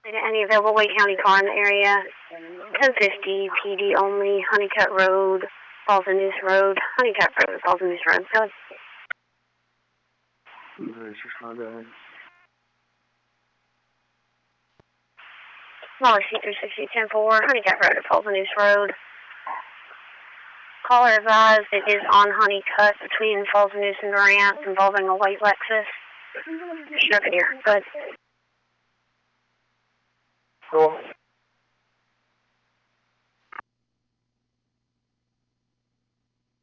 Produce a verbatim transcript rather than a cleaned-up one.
Any available Wake County car in the area? ten fifty, P D only, Honeycutt Road, Falls and News Road, Honeycutt Road, Falls and News Road. Go ahead. Smaller C three sixty, ten four, Honeycutt Road, Falls and News Road. Caller advised it is on Honeycutt between Falls and News and Durant involving a white Lexus. Sure, here. Go ahead. So